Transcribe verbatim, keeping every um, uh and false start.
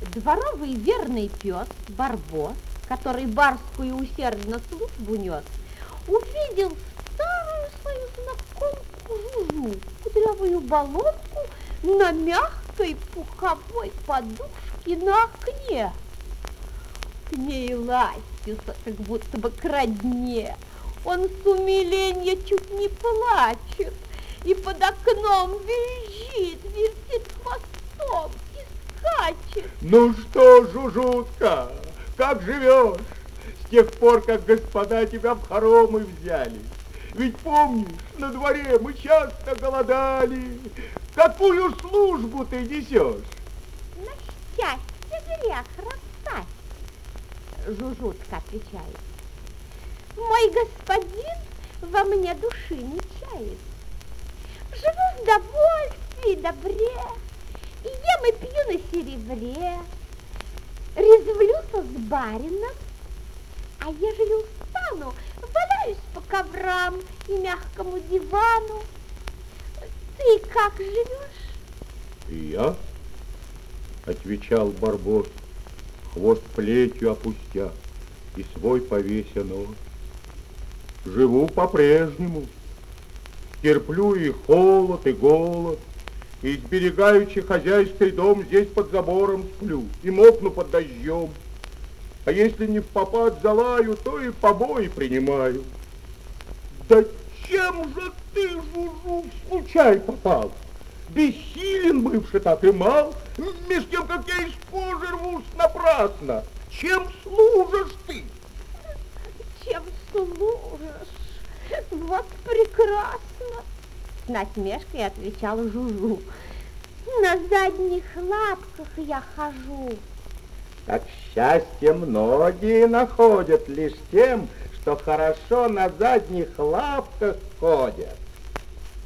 Дворовый верный пес Барбос, который барскую усердно службу нес, увидел старую свою знакомку Жужу, кудрявую баллонку на мягкой пуховой подушке на окне. К ней ластится, как будто бы к родне. Он с умиления чуть не плачет и под окном визжит, вертит хвостом и скачет. Ну что, Жужутка, как живешь с тех пор, как господа тебя в хоромы взяли? Ведь помнишь, на дворе мы часто голодали. Какую службу ты несешь? На счастье грех роптать, Жужутка отвечает. Мой господин во мне души не чает. Живу в довольстве и добре, и ем и пью на серебре. Резвлюся с барином, а ежели устану, валяюсь по коврам и мягкому дивану. Ты как живешь? И я, отвечал Барбос, хвост плетью опустя и свой повеся нос. Живу по-прежнему, терплю и холод, и голод, и сберегаючи хозяйский дом здесь под забором сплю, и мокну под дождем. А если не впопад залаю, то и побои принимаю. Да чем же ты, Жужу, в случай попал? Бессилен бывший так и мал, меж тем, как я из кожи рвусь напрасно. Чем служишь ты? Чем служишь? Вот прекрасно, с насмешкой отвечал Жужу. На задних лапках я хожу. Так счастье многие находят лишь тем, что хорошо на задних лапках ходят.